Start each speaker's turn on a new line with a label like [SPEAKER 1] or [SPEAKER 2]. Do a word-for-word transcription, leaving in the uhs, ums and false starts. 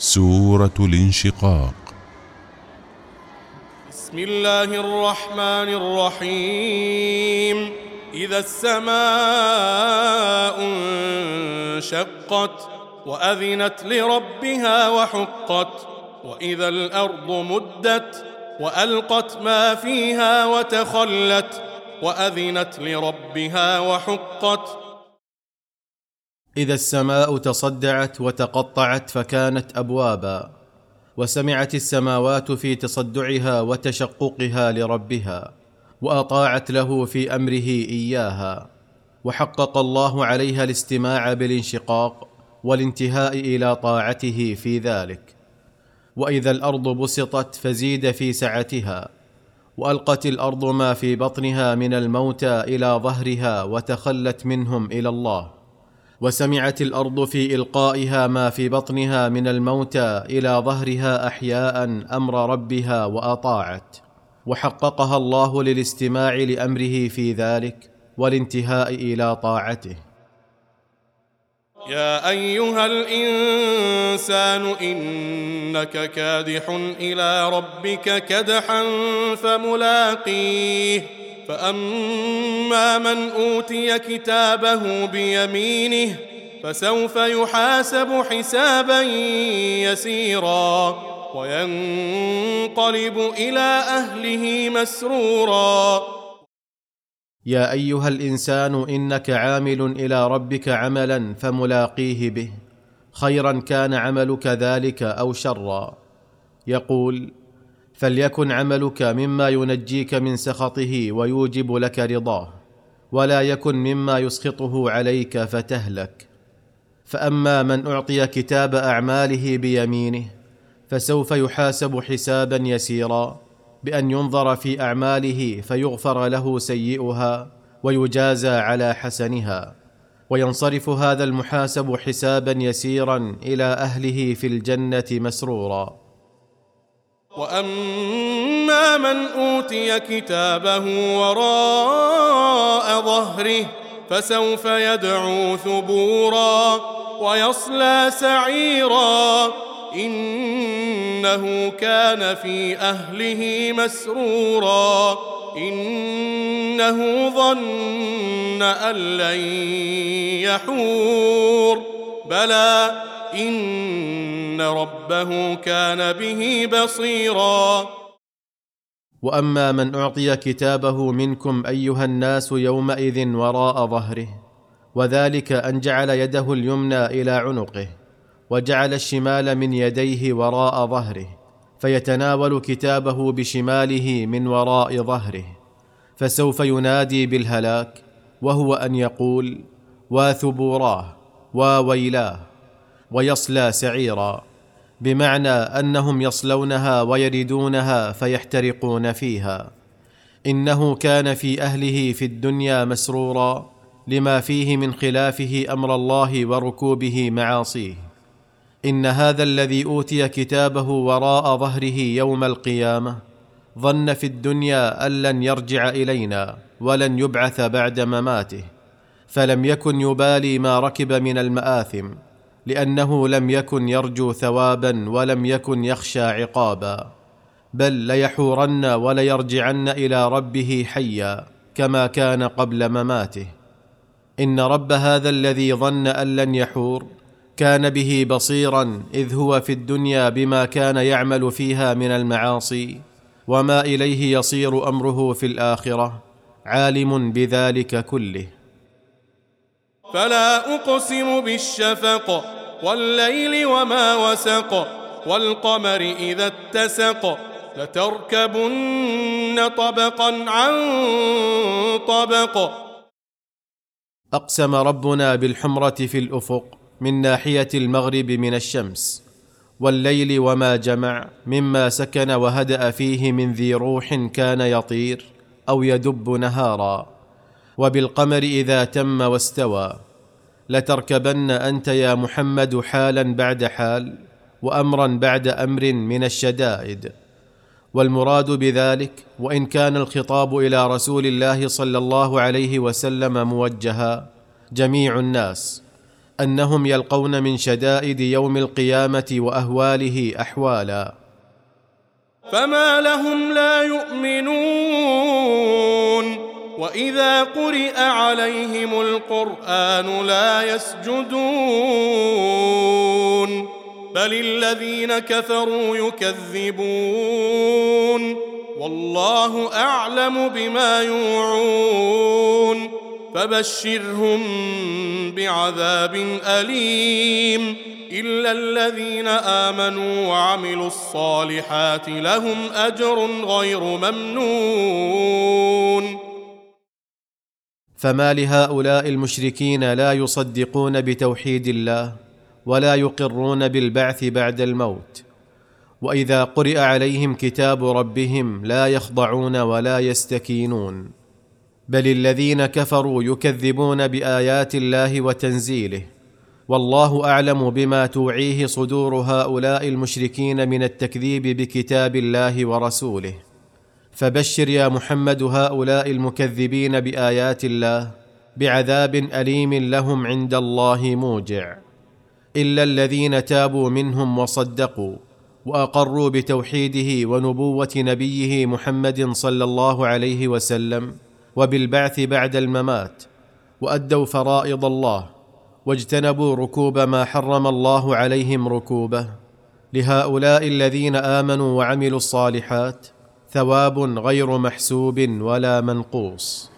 [SPEAKER 1] سورة الانشقاق.
[SPEAKER 2] بسم الله الرحمن الرحيم. إذا السماء انشقت وأذنت لربها وحقت، وإذا الأرض مدت وألقت ما فيها وتخلت، وأذنت لربها وحقت.
[SPEAKER 3] إذا السماء تصدعت وتقطعت فكانت أبوابا، وسمعت السماوات في تصدعها وتشققها لربها، وأطاعت له في أمره إياها، وحقق الله عليها الاستماع بالانشقاق والانتهاء إلى طاعته في ذلك. وإذا الأرض بسطت فزيد في سعتها، وألقت الأرض ما في بطنها من الموتى إلى ظهرها وتخلت منهم إلى الله، وسمعت الأرض في إلقائها ما في بطنها من الموتى إلى ظهرها أحياء أمر ربها وأطاعت، وحققها الله للاستماع لأمره في ذلك والانتهاء إلى طاعته.
[SPEAKER 2] يا أيها الإنسان إنك كادح إلى ربك كدحا فملاقيه، فأما من أوتي كتابه بيمينه فسوف يحاسب حسابا يسيرا، وينقلب إلى أهله مسرورا.
[SPEAKER 3] يا أيها الإنسان إنك عامل إلى ربك عملا فملاقيه به، خيرا كان عملك ذلك أو شرا. يقول: فليكن عملك مما ينجيك من سخطه ويوجب لك رضاه، ولا يكن مما يسخطه عليك فتهلك. فأما من أعطي كتاب أعماله بيمينه فسوف يحاسب حسابا يسيرا، بأن ينظر في أعماله فيغفر له سيئها ويجازى على حسنها، وينصرف هذا المحاسب حسابا يسيرا إلى أهله في الجنة مسرورا.
[SPEAKER 2] وأما من أوتي كتابه وراء ظهره فسوف يدعو ثبورا ويصلى سعيرا، إنه كان في أهله مسرورا، إنه ظن أن لن يحور، بلى إن ربه كان به بصيرا.
[SPEAKER 3] وأما من أعطي كتابه منكم أيها الناس يومئذ وراء ظهره، وذلك أن جعل يده اليمنى إلى عنقه، وجعل الشمال من يديه وراء ظهره، فيتناول كتابه بشماله من وراء ظهره، فسوف ينادي بالهلاك، وهو أن يقول: واثبوراه وويلاه، ويصلى سعيرا، بمعنى أنهم يصلونها ويردونها فيحترقون فيها. إنه كان في أهله في الدنيا مسرورا، لما فيه من خلافه أمر الله وركوبه معاصيه. إن هذا الذي أوتي كتابه وراء ظهره يوم القيامة ظن في الدنيا أن لن يرجع إلينا ولن يبعث بعد مماته، فلم يكن يبالي ما ركب من المآثم، لأنه لم يكن يرجو ثوابا ولم يكن يخشى عقابا، بل ليحورن وليرجعن إلى ربه حيا كما كان قبل مماته. إن رب هذا الذي ظن أن لن يحور كان به بصيرا، إذ هو في الدنيا بما كان يعمل فيها من المعاصي، وما إليه يصير أمره في الآخرة، عالم بذلك كله.
[SPEAKER 2] فلا أقسم بالشفق والليل وما وسق، والقمر إذا اتسق، لتركبن طبقا عن طبق.
[SPEAKER 3] أقسم ربنا بالحمرة في الأفق من ناحية المغرب من الشمس، والليل وما جمع مما سكن وهدأ فيه من ذي روح كان يطير أو يدب نهارا، وبالقمر إذا تم واستوى. لتركبن أنت يا محمد حالا بعد حال، وأمرا بعد أمر من الشدائد. والمراد بذلك، وإن كان الخطاب إلى رسول الله صلى الله عليه وسلم موجها، جميع الناس، انهم يلقون من شدائد يوم القيامه واهواله احوالا.
[SPEAKER 2] فما لهم لا يؤمنون وإذا قرئ عليهم القرآن لا يسجدون بل الذين كفروا يكذبون والله أعلم بما يوعون فبشرهم بعذاب أليم إلا الذين آمنوا وعملوا الصالحات لهم أجر غير ممنون.
[SPEAKER 3] فما لهؤلاء المشركين لا يصدقون بتوحيد الله ولا يقرون بالبعث بعد الموت، وإذا قرئ عليهم كتاب ربهم لا يخضعون ولا يستكينون، بل الذين كفروا يكذبون بآيات الله وتنزيله، والله أعلم بما توعيه صدور هؤلاء المشركين من التكذيب بكتاب الله ورسوله. فبشر يا محمد هؤلاء المكذبين بآيات الله بعذاب أليم لهم عند الله موجع، إلا الذين تابوا منهم وصدقوا وأقروا بتوحيده ونبوة نبيه محمد صلى الله عليه وسلم وبالبعث بعد الممات، وأدوا فرائض الله واجتنبوا ركوب ما حرم الله عليهم ركوبه. لهؤلاء الذين آمنوا وعملوا الصالحات ثواب غير محسوب ولا منقوص.